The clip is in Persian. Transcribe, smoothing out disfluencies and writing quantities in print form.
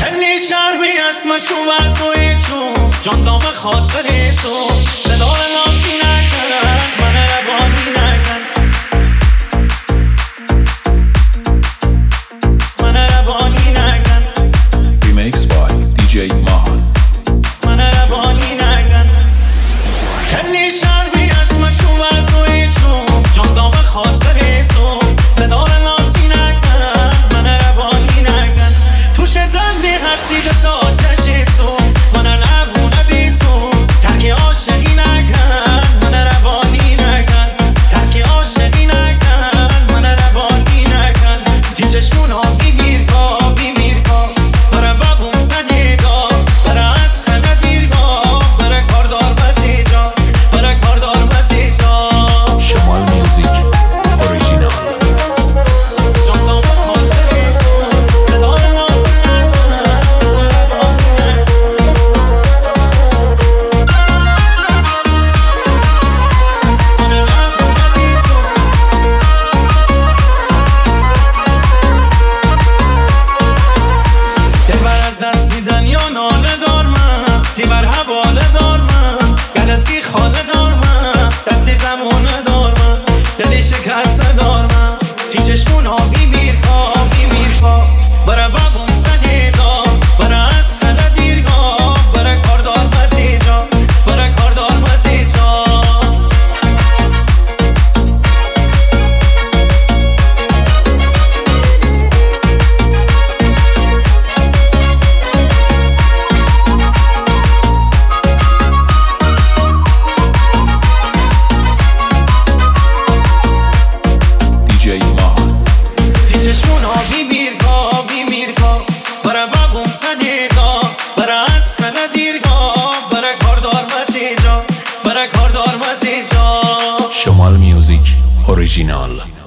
خیلی شرمی اسمشو وزوی تو جان دام خاطر تو صدار نامزی نکنن من روانی نکن من روانی نکن Remix by DJ Mahan. من روانی نکن خیلی شرمی اسمشو وزوی تو جان دام خاطر تو صدار نامزی نکنن من روانی نکن تو شدرنده هستی تا آتش تو من نبونه بی تو ترکی عاشقی نکن من روانی نکن ترکی عاشقی نکن من روانی نکن تی چشمون ها بیمیرگاه بیمیرگاه برا بابون زدگاه برا از خنه دیرگاه برا کاردار بزیجا برا کاردار بزیجا Shamal Music Original. جان دام خاطر تو صدای نازی نکن دلبر از دست میدن یا ناله دار من تیبر حواله دار من گلتی خاله دار من دستی زمونه دار من دلی شکسته دار من پی چشمون ها بیمیرگاه بیمیرگاه برا بابون زدگاه برا از خنه دیرگاه برا کاردار بزیجا برا کاردار بزیجا DJ Mahan. پی چشمون ها بیمیرگاه بیمیرگاه برا بابون زدگاه برا از خنه دیرگاه برا کاردار بزیجا برا کاردار بزیجا Shamal Music Original.